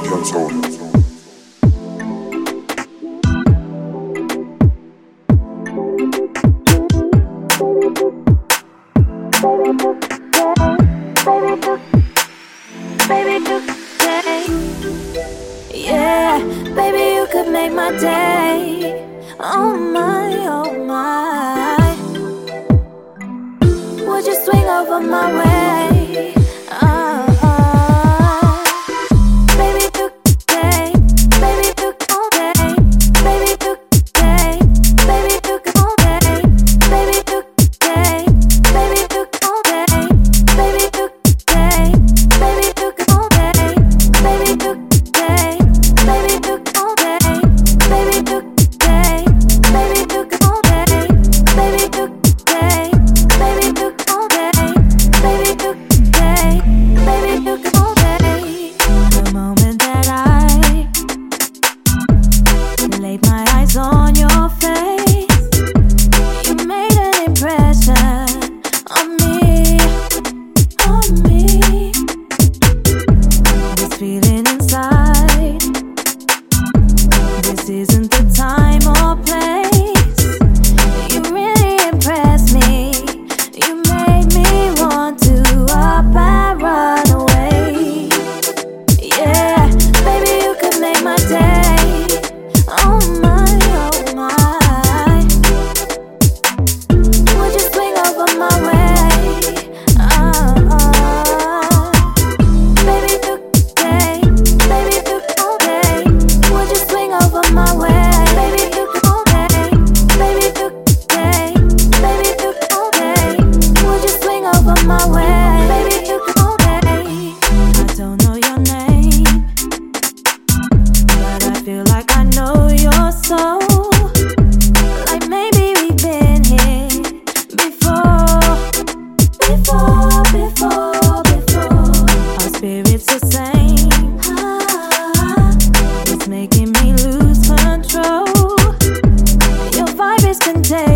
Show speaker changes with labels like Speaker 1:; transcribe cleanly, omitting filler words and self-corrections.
Speaker 1: Young Soul.
Speaker 2: Yeah, baby, you could make my day. Oh my, oh my. Would you swing over my way? Baby, you could day. Baby, you could all day. Baby, you could day. Baby, you could all day. Baby, you could day. Baby, you could all day. Baby, you could day. Baby, you could all day. Baby, you could day. Baby, you could all day. Baby, you could day. Baby, you could all day. Baby, you could day. Baby, you could all day. Baby, you could day. Baby, you could all day. The moment that I laid my eyes on your face, you made an impression on me, on me. This feeling inside, this isn't the time or place. You really impressed me. You made me want to up and run away. Yeah, baby, you could make my day. Oh my, oh my. Would you swing over my way? Baby, you could day. Baby, you could all day. Would you swing over my way? Baby, you could all day. Baby, you could day. Baby, you could all day. Would you swing over my way? Baby, you could all day. I don't know your name, but I feel like I know your soul. Like maybe we've been here before. Our spirits the same. It's making me lose control. Your vibe is contagious.